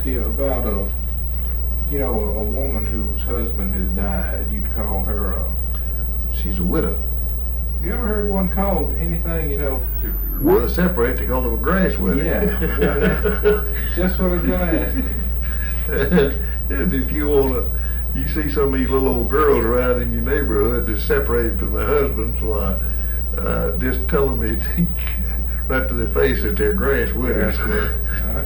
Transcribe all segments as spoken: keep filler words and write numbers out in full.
you about a, you know, a, a woman whose husband has died. You'd call her a. She's a widow. You ever heard one called anything, you know? Well, they separate, they call them a grass widow. Yeah, yeah, that's just what I was going to ask you. and, and if you want to, you see some of these little old girls around in your neighborhood that's separated from their husbands, why, uh, just tell them it right to their face that they're grass widows. Yeah,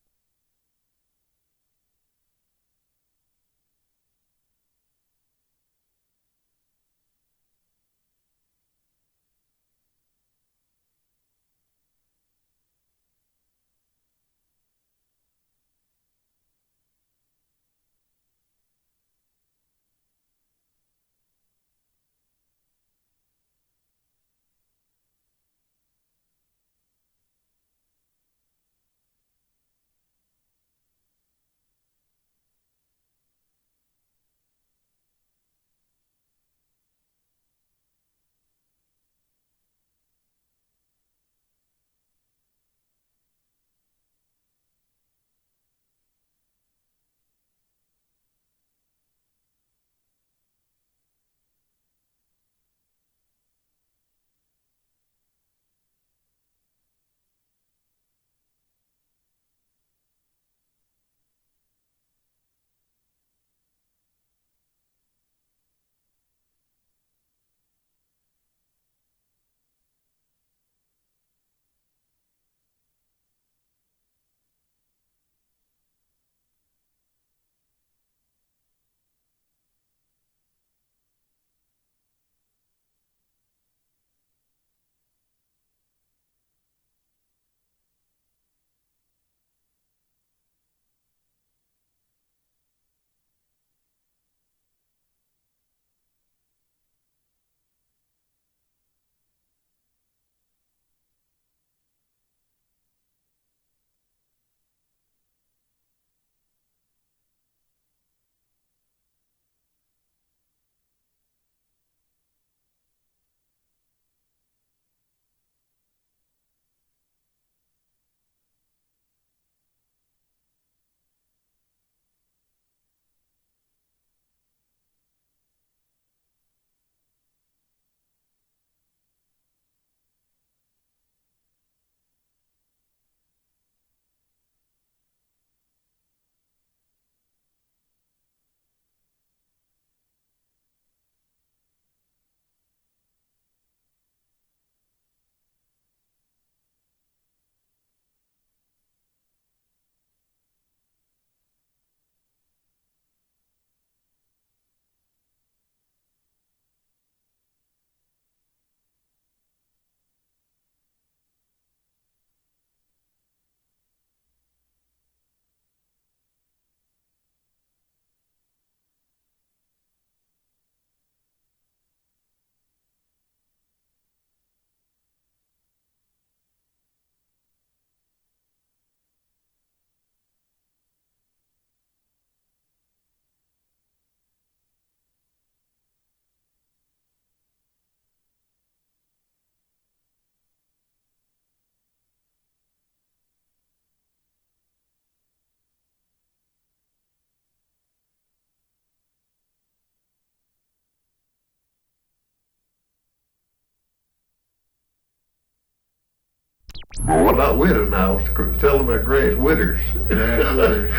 Boy, not widow now. Tell them they're grass widders. Grass widders.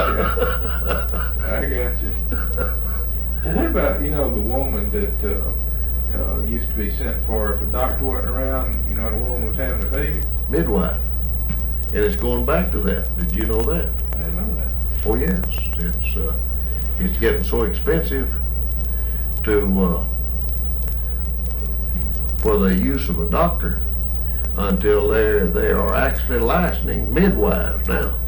Yeah. I got you. Well, what about, you know, the woman that uh, uh, used to be sent for if a doctor wasn't around, you know, and a woman was having a baby? Midwife. And it's going back to that. Did you know that? I didn't know that. Oh yes, it's uh, it's getting so expensive to uh, for the use of a doctor until they're they are actually licensing midwives now.